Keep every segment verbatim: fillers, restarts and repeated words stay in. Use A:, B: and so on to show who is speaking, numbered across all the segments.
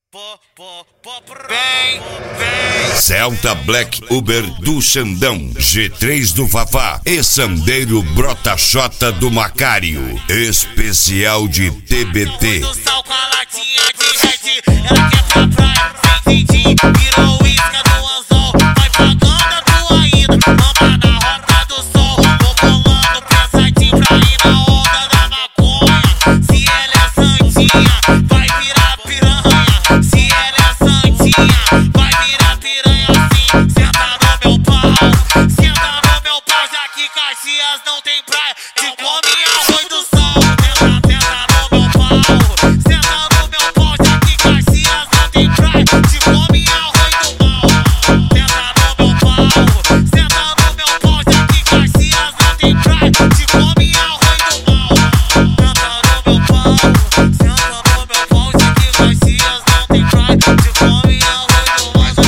A: Vem, vem.
B: Celta Black Uber do Xandão, G três do Fafá e Sandeiro Brota Xota do Macário. Especial de T B T.
A: Do sal com a latinha de red, ela quer pra praia, sem din-din, virou isca do anzol, vai pagando a tua ida, mamba na rota do sol, vou colando pensadinho pra ir na onda da maconha. Se ela é santinha, vai virar piranha, se ela é santinha, vai virar piranha assim. Senta no meu pau, senta no meu pau, já que Caxias não tem praia, te come arroz do sol. Senta, senta no meu pau, senta no meu pau, já que Caxias não tem praia, te come arroz do mal. Senta no meu pau, senta no meu pau, já que Caxias não tem praia, te come arroz do mal. Senta no meu pau, senta no meu pau, já que Caxias não tem praia, te come arroz do mal.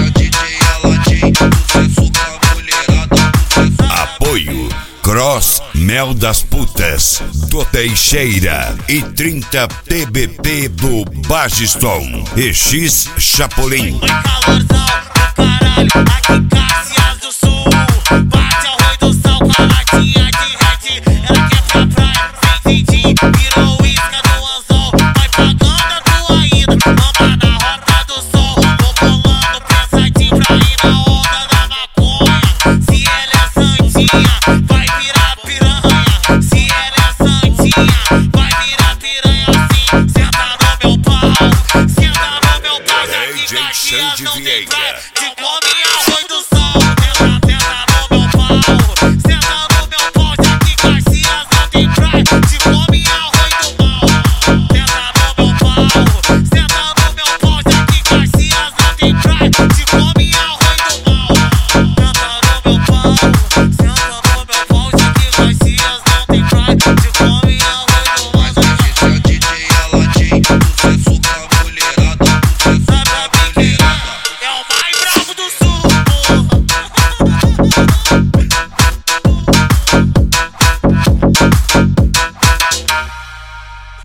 B: Apoio Cross Mel das Putas do Teixeira e trinta T B P do Bagiston e X Chapolin.
A: Oi, calorzão do caralho, aqui Caxias do Sul. Bate arroz do sal com a latinha de red, ela quer pra praia, sem din-din, virou isca do anzol, vai pagando a tua ida, mamba na rota do sol, vou colando pensadinho pra ir na onda da maconha. Se ela é santinha, vai virar piranha, se ela é santinha, vai virar piranha assim. Senta no meu pau, senta no meu pau, já que
B: D J
A: Caxias
B: Xande
A: não tem
B: Vieira.